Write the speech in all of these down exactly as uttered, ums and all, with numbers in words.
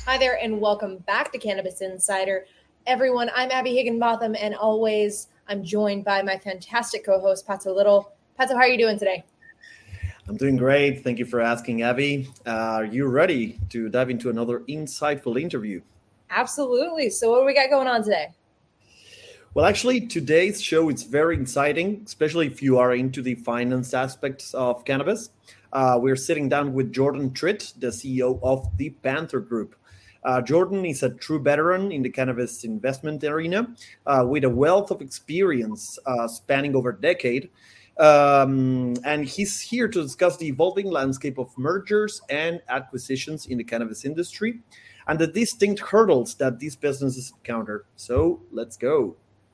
Hi there, and welcome back to Cannabis Insider. Everyone, I'm Abby Higginbotham, and always I'm joined by my fantastic co-host, Pato Little. Pato, how are you doing today? I'm doing great. Thank you for asking, Abby. Uh, are you ready to dive into another insightful interview? Absolutely. So what do we got going on today? Well, actually, today's show is very exciting, especially if you are into the finance aspects of cannabis. Uh, we're sitting down with Jordan Tritt, the C E O of the Panther Group. Uh, Jordan is a true veteran in the cannabis investment arena uh, with a wealth of experience uh, spanning over a decade. Um, and he's here to discuss the evolving landscape of mergers and acquisitions in the cannabis industry and the distinct hurdles that these businesses encounter. So let's go.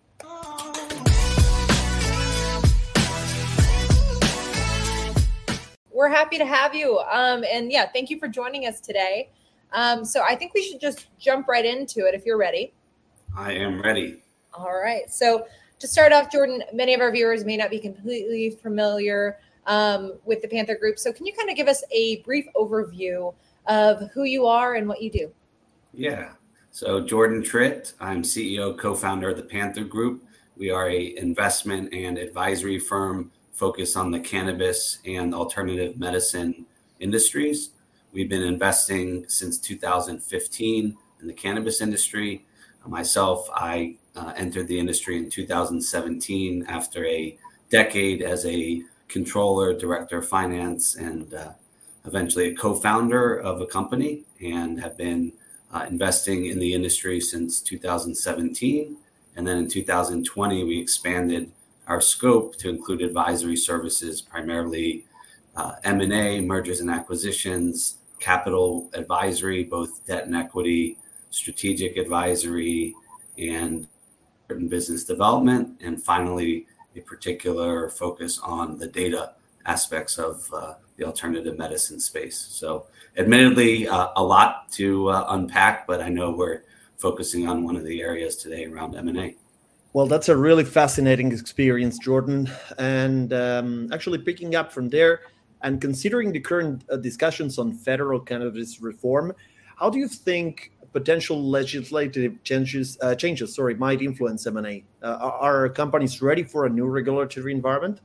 We're happy to have you. Um, and yeah, thank you for joining us today. Um, so I think we should just jump right into it if you're ready. I am ready. All right. So to start off, Jordan, many of our viewers may not be completely familiar um, with the Panther Group. So can you kind of give us a brief overview of who you are and what you do? Yeah. So Jordan Tritt, I'm C E O, co-founder of the Panther Group. We are a investment and advisory firm focused on the cannabis and alternative medicine industries. We've been investing since two thousand fifteen in the cannabis industry. Myself, I uh, entered the industry in two thousand seventeen after a decade as a controller, director of finance, and uh, eventually a co-founder of a company, and have been uh, investing in the industry since two thousand seventeen. And then in two thousand twenty, we expanded our scope to include advisory services, primarily uh, M and A, mergers and acquisitions, capital advisory, both debt and equity, strategic advisory, and business development, and finally, a particular focus on the data aspects of uh, the alternative medicine space. So admittedly, uh, a lot to uh, unpack, but I know we're focusing on one of the areas today around M and A. Well, that's a really fascinating experience, Jordan. And um, actually picking up from there and considering the current uh, discussions on federal cannabis reform, how do you think potential legislative changes uh, changes sorry, might influence M and A? Uh, are companies ready for a new regulatory environment?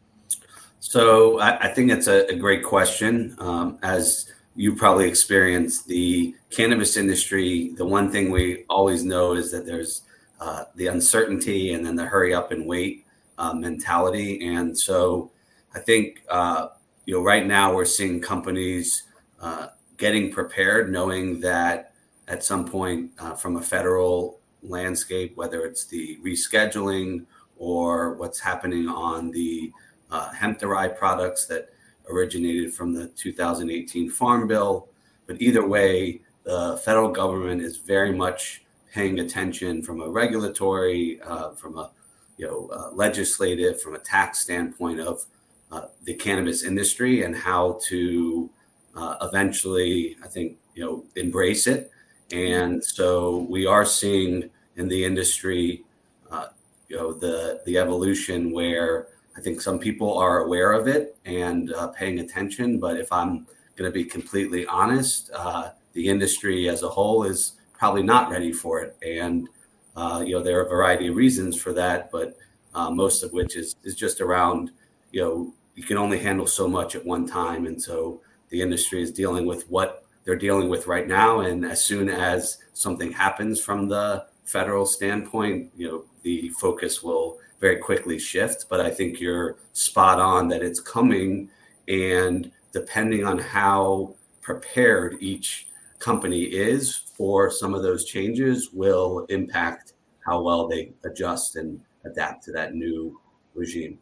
So I, I think that's a, a great question. Um, as you probably experienced, the cannabis industry, the one thing we always know is that there's uh, the uncertainty and then the hurry up and wait uh, mentality. And so I think, uh, you know, right now we're seeing companies uh, getting prepared, knowing that at some point uh, from a federal landscape, whether it's the rescheduling or what's happening on the uh, hemp-derived products that originated from the two thousand eighteen Farm Bill. But either way, the federal government is very much paying attention from a regulatory, uh, from a you know uh, legislative, from a tax standpoint of uh, the cannabis industry and how to uh, eventually, I think, you know, embrace it. And so we are seeing in the industry, uh, you know, the the evolution where I think some people are aware of it and uh, paying attention. But if I'm going to be completely honest, uh, the industry as a whole is probably not ready for it. And, uh, you know, there are a variety of reasons for that, but uh, most of which is, is just around, you know, you can only handle so much at one time. And so the industry is dealing with what they're dealing with right now. And as soon as something happens from the federal standpoint, you know, the focus will very quickly shift. But I think you're spot on that it's coming. And depending on how prepared each company is for some of those changes will impact how well they adjust and adapt to that new regime.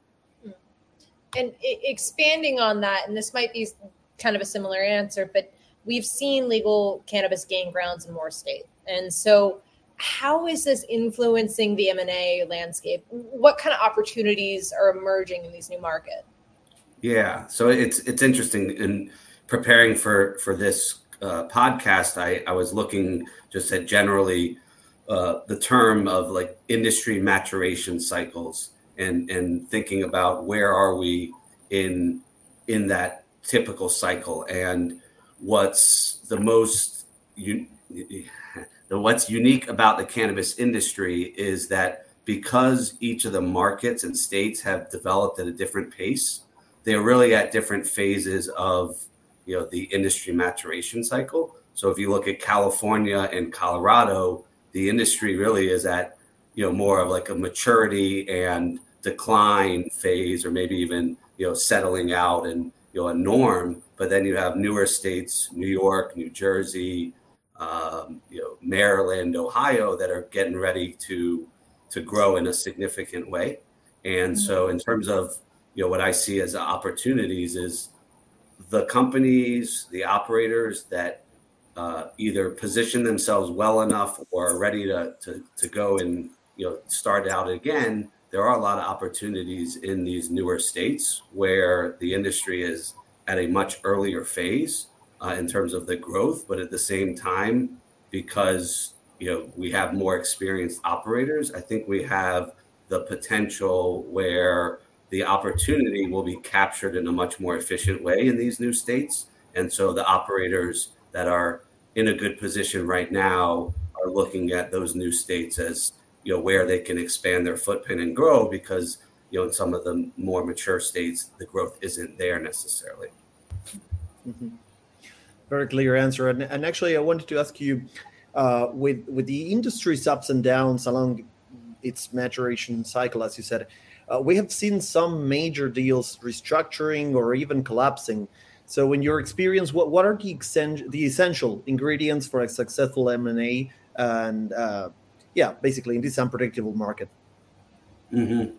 And expanding on that, and this might be kind of a similar answer, but we've seen legal cannabis gain grounds in more states. And so how is this influencing the M and A landscape? What kind of opportunities are emerging in these new markets? Yeah, so it's it's interesting. In preparing for, for this uh, podcast, I, I was looking just at generally uh, the term of like industry maturation cycles and, and thinking about where are we in in that typical cycle, and what's the most you, what's unique about the cannabis industry is that because each of the markets and states have developed at a different pace, they're really at different phases of, you know, the industry maturation cycle. So if you look at California and Colorado, the industry really is at, you know, more of like a maturity and decline phase, or maybe even, you know, settling out and, you know, a norm. But then you have newer states, New York, New Jersey, um, you know, Maryland, Ohio, that are getting ready to to grow in a significant way. And mm-hmm. so in terms of, you know, what I see as opportunities is the companies, the operators that uh, either position themselves well enough or are ready to, to, to go and, you know, start out again. There are a lot of opportunities in these newer states where the industry is at a much earlier phase uh, in terms of the growth, but at the same time, because, you know, we have more experienced operators, I think we have the potential where the opportunity will be captured in a much more efficient way in these new states. And so the operators that are in a good position right now are looking at those new states as, you know, where they can expand their footprint and grow, because, you know, in some of the more mature states, the growth isn't there necessarily. Mm-hmm. Very clear answer. And, and actually, I wanted to ask you, uh, with with the industry's ups and downs along its maturation cycle, as you said, uh, we have seen some major deals restructuring or even collapsing. So in your experience, what, what are the, essen- the essential ingredients for a successful M and A and, uh, yeah, basically in this unpredictable market? Mm-hmm.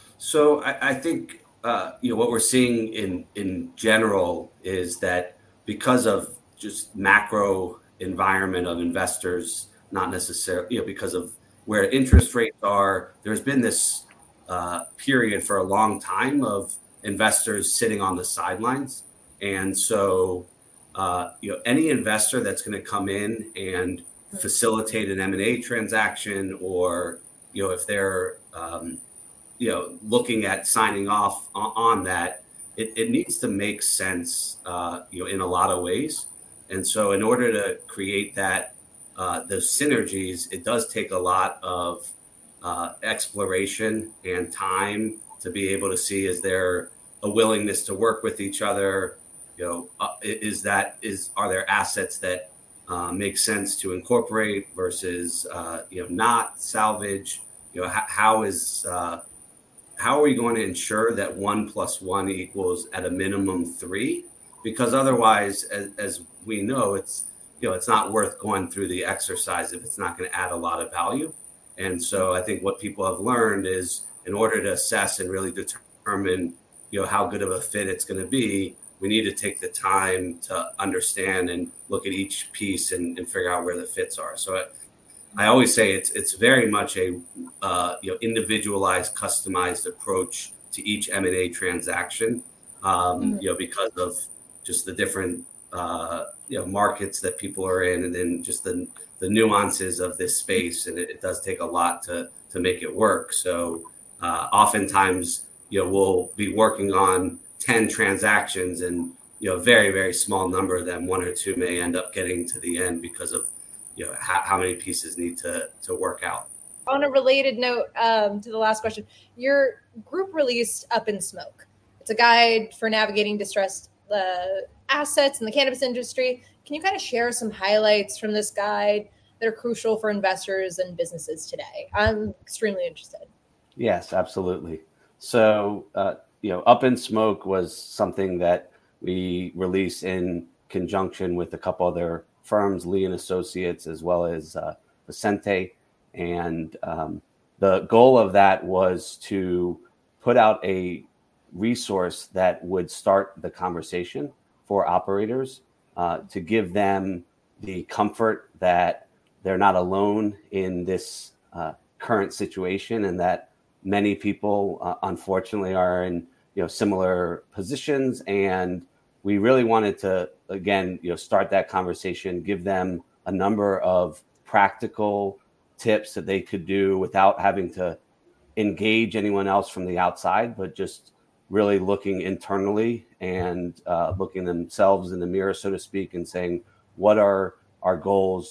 So I, I think, uh, you know, what we're seeing in, in general is that because of just macro environment of investors, not necessarily, you know, because of where interest rates are, there's been this uh, period for a long time of investors sitting on the sidelines. And so, uh, you know, any investor that's going to come in and facilitate an M and A transaction, or, you know, if they're, um, you know, looking at signing off on, on that, it, it needs to make sense, uh, you know, in a lot of ways. And so in order to create that, uh, those synergies, it does take a lot of uh, exploration and time to be able to see, is there a willingness to work with each other? You know, uh, is that, is, are there assets that uh, make sense to incorporate versus, uh, you know, not salvage? You know, how, how is, uh, how are we going to ensure that one plus one equals at a minimum three? Because otherwise, as, as we know, it's, you know, it's not worth going through the exercise if it's not going to add a lot of value. And so I think what people have learned is, in order to assess and really determine, you know, how good of a fit it's going to be, we need to take the time to understand and look at each piece and, and figure out where the fits are. So I, I always say it's it's very much a uh, you know, individualized, customized approach to each M and A transaction, um, mm-hmm. you know, because of just the different uh, you know, markets that people are in, and then just the the nuances of this space. And it, it does take a lot to to make it work. So uh, oftentimes, you know, we'll be working on ten transactions, and, you know, a very, very small number of them, one or two, may end up getting to the end because of, you know, how, how many pieces need to to work out. On a related note, um, to the last question, your group released Up in Smoke. It's a guide for navigating distressed uh, assets in the cannabis industry. Can you kind of share some highlights from this guide that are crucial for investors and businesses today? I'm extremely interested. Yes, absolutely. So, uh, you know, Up in Smoke was something that we released in conjunction with a couple other firms, Lee and Associates, as well as uh, Vicente. And um, the goal of that was to put out a resource that would start the conversation for operators, uh, to give them the comfort that they're not alone in this uh, current situation, and that many people, uh, unfortunately, are in, you know, similar positions. And we really wanted to, again, you know, start that conversation, give them a number of practical tips that they could do without having to engage anyone else from the outside, but just really looking internally and uh, looking themselves in the mirror, so to speak, and saying, what are our goals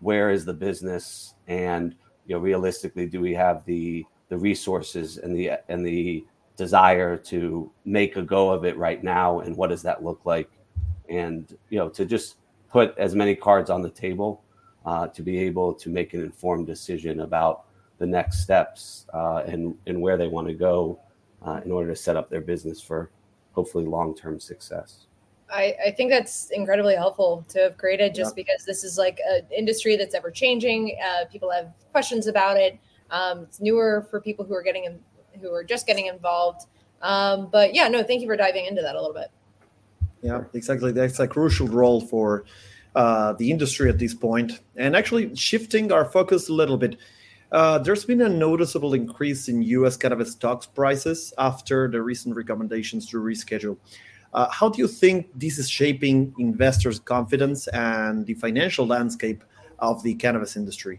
where is the business, and you know, realistically, do we have the the resources and the and the desire to make a go of it right now, and what does that look like? And you know, to just put as many cards on the table uh, to be able to make an informed decision about the next steps uh, and and where they want to go uh, in order to set up their business for hopefully long-term success. I, I think that's incredibly helpful to have created, just yeah. because this is like an industry that's ever changing. Uh, people have questions about it. Um, it's newer for people who are getting in, who are just getting involved. Um, but yeah, no, thank you for diving into that a little bit. Yeah, exactly. That's a crucial role for uh, the industry at this point. And actually shifting our focus a little bit, uh, there's been a noticeable increase in U S cannabis stocks prices after the recent recommendations to reschedule. Uh, how do you think this is shaping investors' confidence and the financial landscape of the cannabis industry?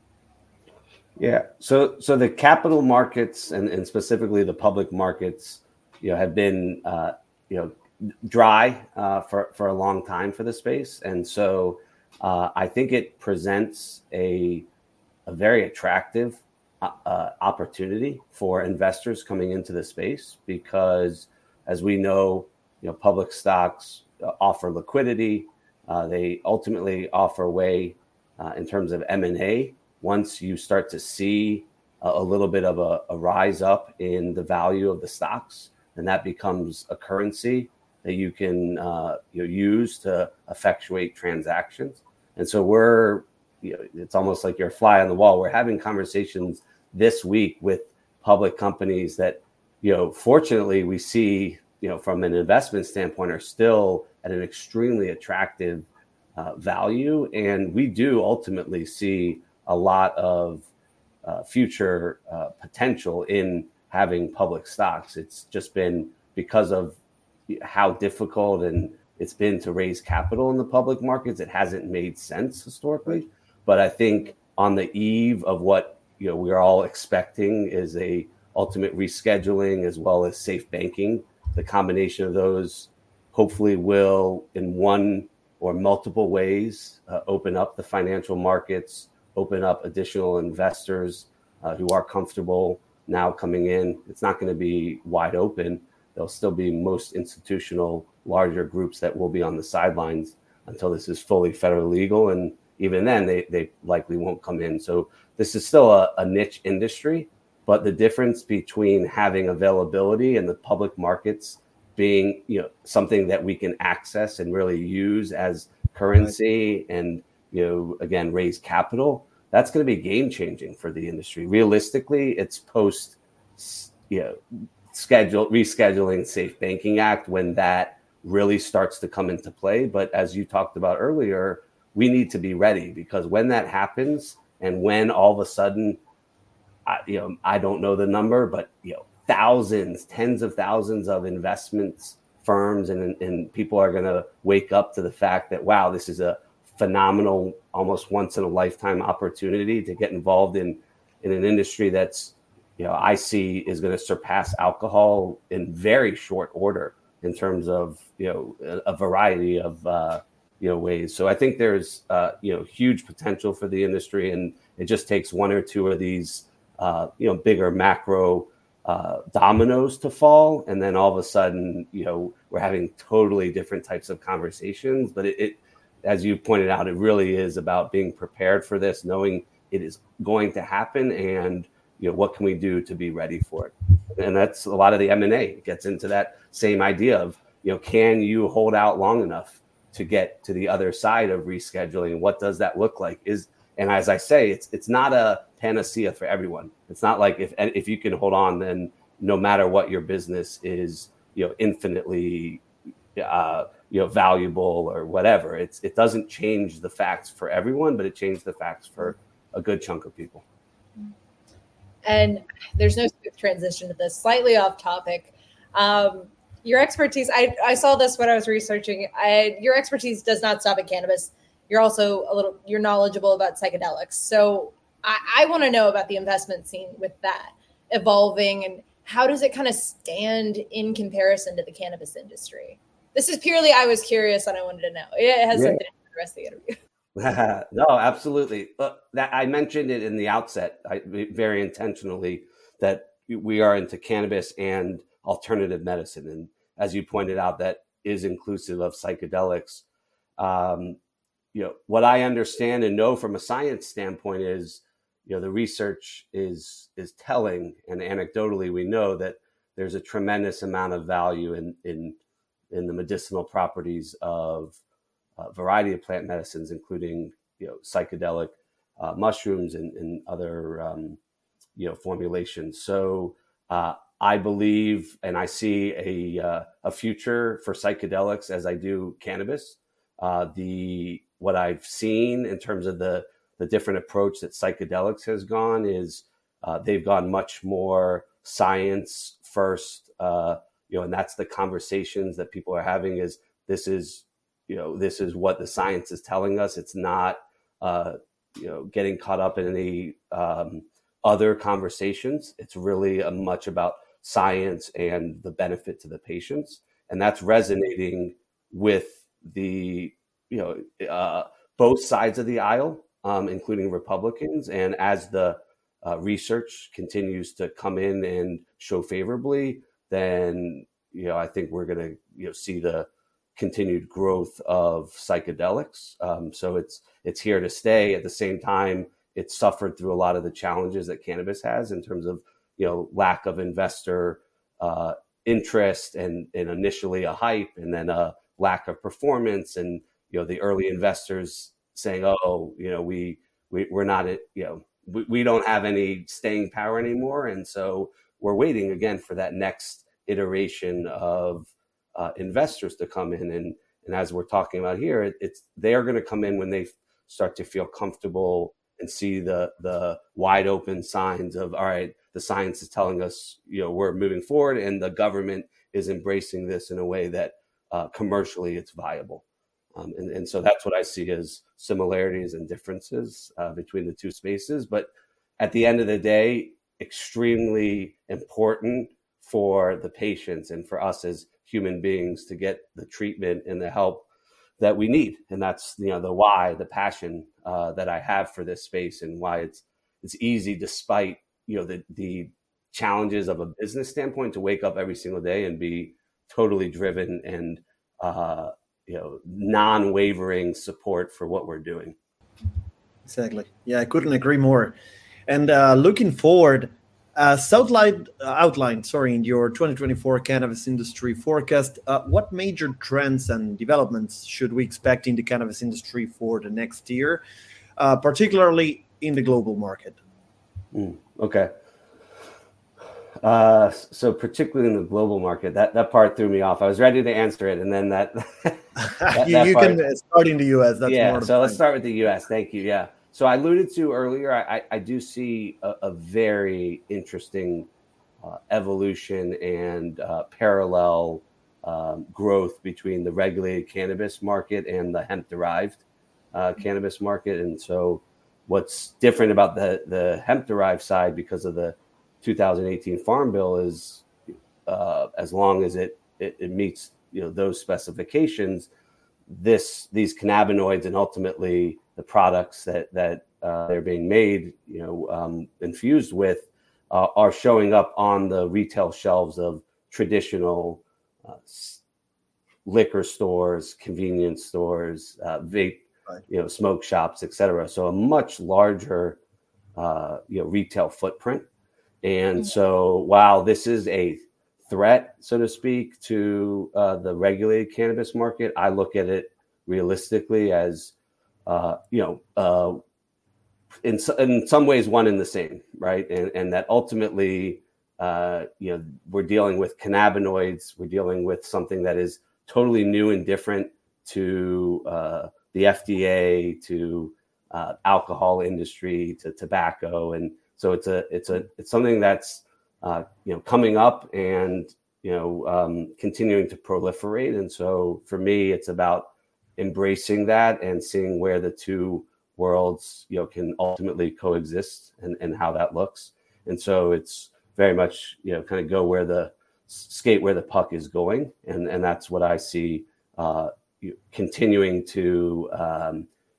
Yeah, so so the capital markets and, and specifically the public markets, you know, have been uh, you know dry uh, for for a long time for the space, and so uh, I think it presents a a very attractive uh, opportunity for investors coming into the space because, as we know, you know, public stocks offer liquidity. Uh, they ultimately offer a way uh, in terms of M and A. Once you start to see a, a little bit of a, a rise up in the value of the stocks, then that becomes a currency that you can uh, you know, use to effectuate transactions. And so we're, you know, it's almost like you're a fly on the wall. We're having conversations this week with public companies that, you know, fortunately we see, you know, from an investment standpoint, are still at an extremely attractive uh, value. And we do ultimately see a lot of uh, future uh, potential in having public stocks. It's just been because of how difficult and it's been to raise capital in the public markets. It hasn't made sense historically. But I think on the eve of what, you know, we're all expecting is a ultimate rescheduling as well as safe banking, the combination of those hopefully will, in one or multiple ways, uh, open up the financial markets, open up additional investors uh, who are comfortable now coming in. It's not going to be wide open. There'll still be most institutional, larger groups that will be on the sidelines until this is fully federally legal. And even then, they, they likely won't come in. So this is still a, a niche industry. But the difference between having availability and the public markets being, you know, something that we can access and really use as currency and, you know, again, raise capital, that's going to be game changing for the industry. Realistically, it's post, you know, schedule rescheduling Safe Banking Act when that really starts to come into play. But as you talked about earlier, we need to be ready, because when that happens and when all of a sudden, I, you know, I don't know the number, but, you know, thousands, tens of thousands of investments firms and, and people are going to wake up to the fact that, wow, this is a phenomenal, almost once in a lifetime opportunity to get involved in, in an industry that's, you know, I see is going to surpass alcohol in very short order in terms of, you know, a, a variety of, uh, you know, ways. So I think there's, uh, you know, huge potential for the industry, and it just takes one or two of these, uh, you know, bigger macro uh, dominoes to fall. And then all of a sudden, you know, we're having totally different types of conversations. But it, it, as you pointed out, it really is about being prepared for this, knowing it is going to happen, and, you know, what can we do to be ready for it? And that's a lot of the M and A. It gets into that same idea of, you know, can you hold out long enough to get to the other side of rescheduling? What does that look like? Is and as I say, it's it's not a panacea for everyone. It's not like if if you can hold on, then no matter what, your business is, you know, infinitely uh, you know, valuable or whatever. It's it doesn't change the facts for everyone, but it changed the facts for a good chunk of people. And there's no smooth transition to this. Slightly off topic. Um, your expertise, I, I saw this when I was researching. I, your expertise does not stop at cannabis. You're also a little, you're knowledgeable about psychedelics. So I, I want to know about the investment scene with that evolving, and how does it kind of stand in comparison to the cannabis industry? This is purely, I was curious and I wanted to know. It has yeah. something to do with the rest of the interview. No, absolutely. Look, that I mentioned it in the outset, I, very intentionally, that we are into cannabis and alternative medicine, and as you pointed out, that is inclusive of psychedelics. Um, you know, what I understand and know from a science standpoint is, you know, the research is is telling, and anecdotally, we know that there's a tremendous amount of value in in in the medicinal properties of a variety of plant medicines, including, you know, psychedelic uh, mushrooms and, and other, um, you know, formulations. So uh, I believe, and I see a uh, a future for psychedelics as I do cannabis. Uh, the what I've seen in terms of the the different approach that psychedelics has gone is uh, they've gone much more science first, uh, you know, and that's the conversations that people are having. Is this is you know, this is what the science is telling us. It's not, uh, you know, getting caught up in any um, other conversations. It's really a much about science and the benefit to the patients. And that's resonating with the, you know, uh, both sides of the aisle, um, including Republicans. And as the uh, research continues to come in and show favorably, then, you know, I think we're going to, you know, see the continued growth of psychedelics. Um, so it's it's here to stay. At the same time, it's suffered through a lot of the challenges that cannabis has in terms of, you know, lack of investor uh, interest and, and initially a hype, and then a lack of performance, and, you know, the early investors saying, oh, you know, we, we we're not, you know, we, we don't have any staying power anymore, and so we're waiting again for that next iteration of Uh, investors to come in, and and as we're talking about here, it, it's they're going to come in when they start to feel comfortable and see the the wide open signs of, all right, the science is telling us, you know, we're moving forward, and the government is embracing this in a way that uh, commercially it's viable, um, and and so that's what I see as similarities and differences uh, between the two spaces. But at the end of the day, extremely important for the patients and for us as human beings to get the treatment and the help that we need. And that's, you know, the why, the passion uh, that I have for this space, and why it's it's easy, despite, you know, the the challenges of a business standpoint, to wake up every single day and be totally driven and uh, you know, non-wavering support for what we're doing. Exactly. Yeah, I couldn't agree more. And uh, looking forward, As outlined, uh, outlined, sorry, in your twenty twenty-four cannabis industry forecast, uh, what major trends and developments should we expect in the cannabis industry for the next year, uh, particularly in the global market? Mm, okay. Uh, so particularly in the global market, that, that part threw me off. I was ready to answer it, and then that. that, you that you part, can start in the U S. That's yeah. more So let's start with the U S. Thank you. Yeah. So I alluded to earlier, I, I do see a, a very interesting uh, evolution and uh, parallel um, growth between the regulated cannabis market and the hemp-derived uh, cannabis market. And so what's different about the, the hemp-derived side, because of the two thousand eighteen Farm Bill, is uh, as long as it, it, it meets, you know, those specifications, this these cannabinoids and ultimately the products that that uh, they're being made, you know, um, infused with, uh, are showing up on the retail shelves of traditional uh, liquor stores, convenience stores, uh, vape, right. you know, smoke shops, et cetera. So a much larger, uh, you know, retail footprint. And mm-hmm. so while this is a threat, so to speak, to uh, the regulated cannabis market, I look at it realistically as, uh, you know, uh, in in some ways one and the same, right? And and that ultimately, uh, you know, we're dealing with cannabinoids. We're dealing with something that is totally new and different to uh, the F D A, to uh, alcohol industry, to tobacco, and so it's a it's a it's something that's uh, you know, coming up and, you know, um, continuing to proliferate. And so for me, it's about embracing that and seeing where the two worlds, you know, can ultimately coexist, and, and how that looks. And so it's very much, you know, kind of go where the skate where the puck is going. And, and that's what I see uh, continuing to um,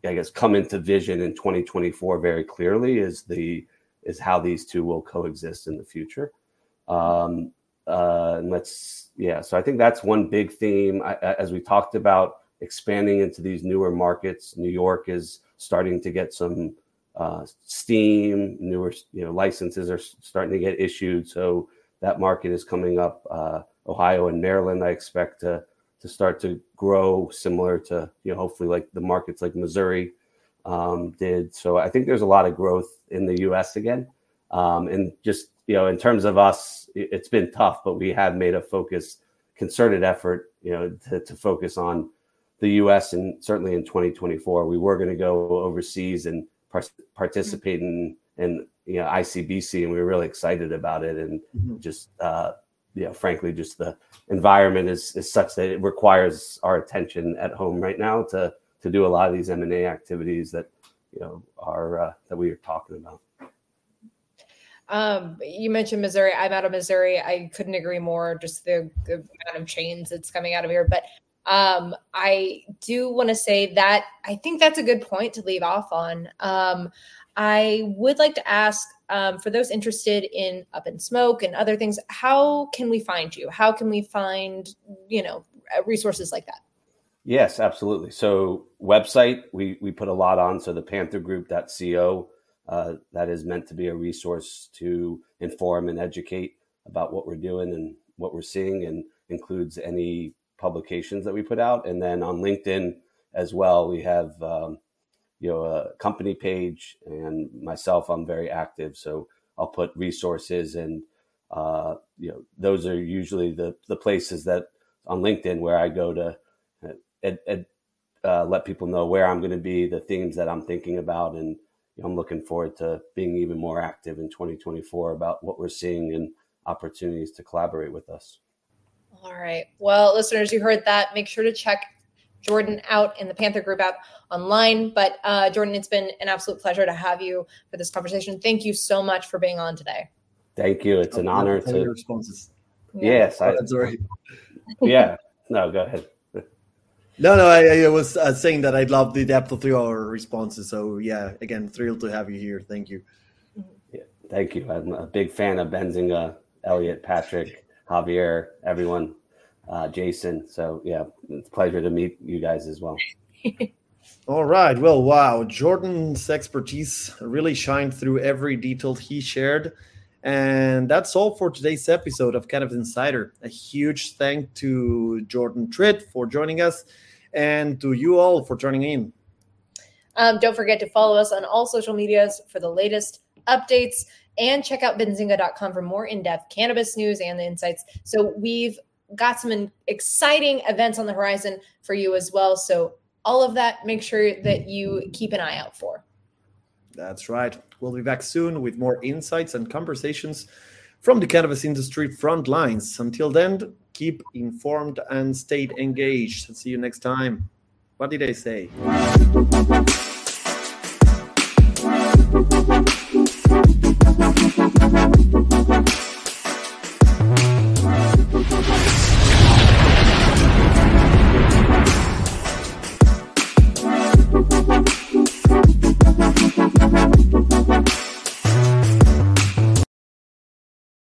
I guess, come into vision in twenty twenty-four very clearly is the is how these two will coexist in the future. Um, uh, and let's, yeah, so I think that's one big theme. I, as we talked about expanding into these newer markets, New York is starting to get some uh, steam, newer, you know, licenses are starting to get issued. So that market is coming up. Uh, Ohio and Maryland, I expect to, to start to grow similar to, you know, hopefully like the markets like Missouri um, did. So I think there's a lot of growth in the U S again. Um, and just, you know, in terms of us, it's been tough, but we have made a focus, concerted effort, you know, to, to focus on the U S and certainly in twenty twenty-four, we were going to go overseas and par- participate in, in, you know, I C B C, and we were really excited about it. And mm-hmm. just, uh, you know, frankly, just the environment is, is such that it requires our attention at home right now to, to do a lot of these M and A activities that, you know, are, uh, that we are talking about. Um, you mentioned Missouri. I'm out of Missouri. I couldn't agree more. Just the, the amount of change that's coming out of here. But um, I do want to say that I think that's a good point to leave off on. Um, I would like to ask um, for those interested in Up in Smoke and other things, how can we find you? How can we find, you know, resources like that? Yes, absolutely. So website, we we put a lot on. So the panther group dot co. Uh, that is meant to be a resource to inform and educate about what we're doing and what we're seeing, and includes any publications that we put out. And then on LinkedIn as well, we have um, you know a company page, and myself, I'm very active, so I'll put resources, and uh, you know those are usually the the places that on LinkedIn where I go to ed, ed, uh, let people know where I'm going to be, the themes that I'm thinking about, and I'm looking forward to being even more active in twenty twenty-four about what we're seeing and opportunities to collaborate with us. All right. Well, listeners, you heard that. Make sure to check Jordan out in the Panther Group app online. But uh, Jordan, it's been an absolute pleasure to have you for this conversation. Thank you so much for being on today. Thank you. It's an honor to. Your responses. Yeah. Yes. I, oh, sorry. Yeah. No, go ahead. No, no, I, I was uh, saying that I love the depth of your responses. So, yeah, again, thrilled to have you here. Thank you. Yeah, thank you. I'm a big fan of Benzinga, Elliot, Patrick, Javier, everyone, uh, Jason. So, yeah, it's a pleasure to meet you guys as well. All right. Well, wow. Jordan's expertise really shined through every detail he shared. And that's all for today's episode of Cannabis Insider. A huge thank to Jordan Tritt for joining us, and to you all for tuning in. Um, don't forget to follow us on all social medias for the latest updates, and check out benzinga dot com for more in-depth cannabis news and the insights. So we've got some exciting events on the horizon for you as well. So all of that, make sure that you keep an eye out for. That's right. We'll be back soon with more insights and conversations from the cannabis industry front lines. Until then, keep informed and stay engaged. See you next time. What did I say?